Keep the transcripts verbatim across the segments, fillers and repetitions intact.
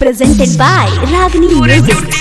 Presented by Ragini Music.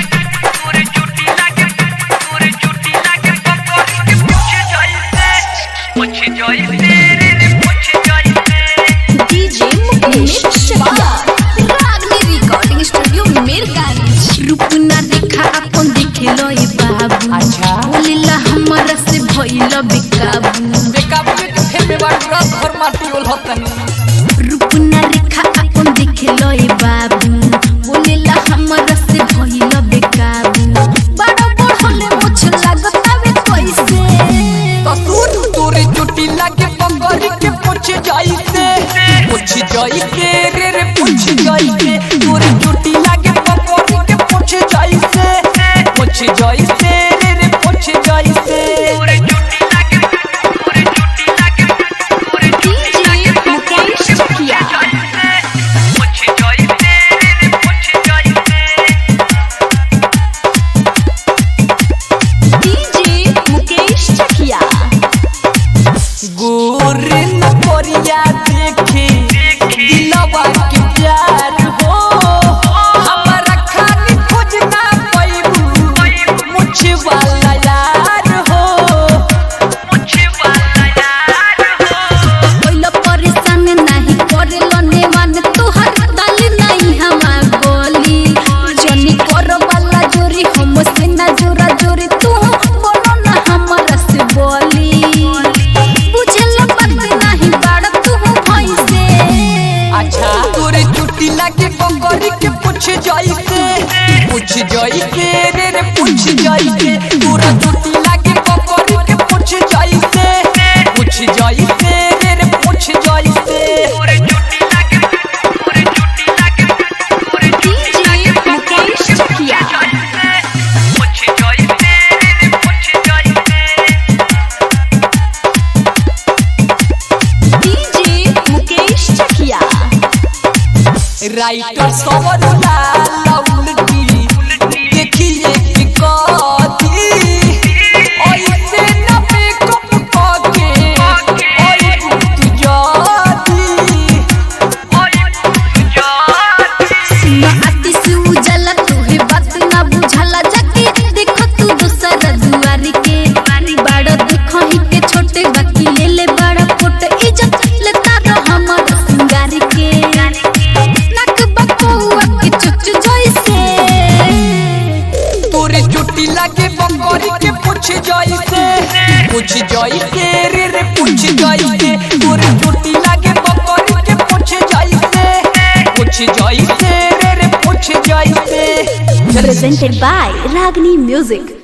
D J Mukesh Shakya, Ragini Recording Studio Mirganj. रूपना देखा अपन दिखेलो ए बाबू, अच्छा बोलिला हमरा से भइलो बेकाबू बेकाबू के फेमे बाड़ा घर माटी ओल होतनी। रूपना रेखा अपन दिखेलो ए बाबू, बोलिला हमरा से भइलो बेकाबू बड़ा बढ़ले मुछ लागतावे कैसे तो सुन तोरे चुटी लागे बंगरी के पूछ जाई से पूछ जाई के रे रे पूछ जाई के तोरे चुटी लागे बंगरी के पूछ जाई से पूछ जाई से रे रे पूछ जाई से तोरे चुटी लागे तोरे चुटी लागे तोरे D J Mukesh Shakya, पूछ जाई से रे रे पूछ जाई से D J Mukesh Shakya. गोरे न कोरिया देखे दिलवा के प्यार हो हमारा खानी खोज ना पैबू मुझे वाला यार हो मुझे वाला यार हो कोइला परेशान नहीं करेलो नेवान तोहर दाल नहीं हमार गोली जनी करो वाला जोरी हम से ना जोरा जोरी तू बोलो ना हमरा से बोली बुझल बात नहीं बाड़ तू भई से अच्छा तोरे चुटी लागे बंगरी के पूछ जाई से पूछ जाई के रे रे पूछ जाई के तोरा चुटी लागे बंगरी के पूछ जाई से पूछ जाई से रे रे पूछ जाई से तोरे चुटी लागे तोरे चुटी लागे तोरे D J Mukesh Shakya, पूछ जाई से रे रे पूछ जाई से D J Mukesh Shakya. Writer सवरला लौलटी देखिए कि कथी ऐसे न मेकअप करके ओए तू जाती ओए तू जाती आती से उजला तुहे बात ना बुझला जाके देखो तू दूसरा दुआरी के बड़ा देखो ही के छोटे बाकी ले ले बड़ा फोटो इज्जत लेता रह हमर सिंगारी के नक बकुआ के चुच जैसे तोरे चुटी लागे बंगरी के पूछ जाई से पूछ जाई के रे रे पूछ जाई से तोरे चुटी लागे बंगरी के पूछ जाई से पूछ जाई से रे रे पूछ जाई से Presented by Ragini Music.